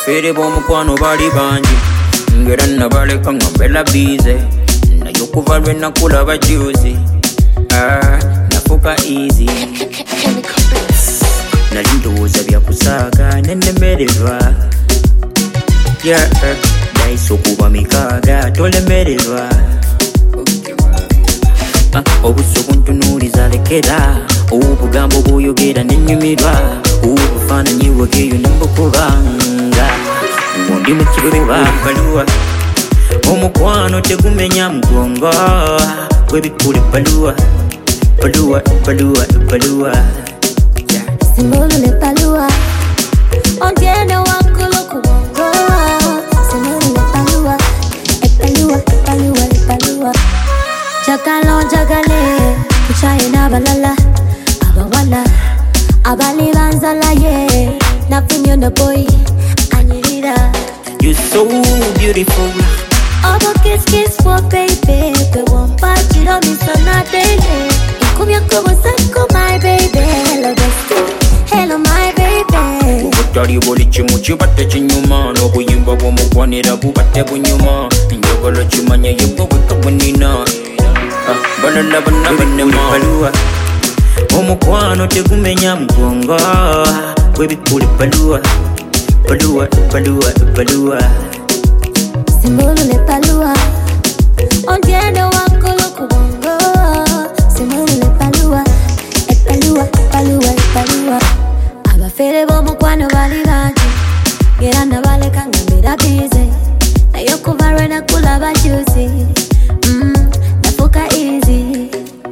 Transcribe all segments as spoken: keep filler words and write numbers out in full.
Abafere b'omukwano bali bangi ngera nabaleka nga mbela bize naye okuva lwe nakulaba juicy ah, nafuka easy nali ndowooza byakusaaga nenemererwa yeah, dayise okuba mikaaga tolemererwa ah, obusuku ntunuuliza lekera obugambo bw'oyogera nenyumirwa obufaananyi bwegeyo nembukubanga ngondi mu kifuba baluwa omukwano tegumenya mugongo webikula baluwa baluwa baluwa baluwa Simulule palua Ontiene wakulu kubongo Simulule palua E palua, palua, e palua Jakalo jagale Kuchaye na balala Abawala Abali banzala ye Napinyo na boy Anyirida You're so beautiful Obo kiss kiss for baby Pe wampa chiro misana daily Ikumya kubo sako my baby Hello bestie Hello my baby Ubutali buli kimu kibate kinyuma n'obuyimba bw'omugwanira bubate bunyuma njagala kimanye yebwe weka bwenina balala bonna bannema baluwa omukwano tegumenya mugongo webikule baluwa baluwa baluwa baluwa Simulule palua Ontiene wakulu kubongo Simulule palua E palua, palua, e palua Abafere b'omukwano bali bangi ngera nabaleka nga mbera bize naye okuva lwe nakulaba juicy mm, nafuka easy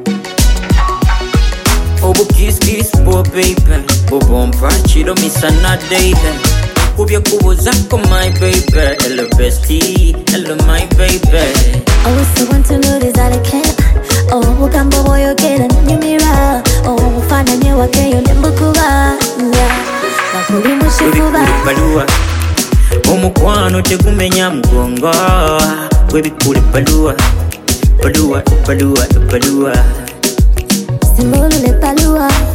obu kiss kiss bo baby bobompa chiro misana daily kubye kubuzako my baby hello bestie hello my baby obusuku ntunuuliza lekera obugambo bw'oyogera nenyumirwa obufaananyi bwegeyo nembukubanga nakuli mu kifuba baluwa omukwano tegumenya mugongo webikule baluwa baluwa baluwa baluwa Simulule palua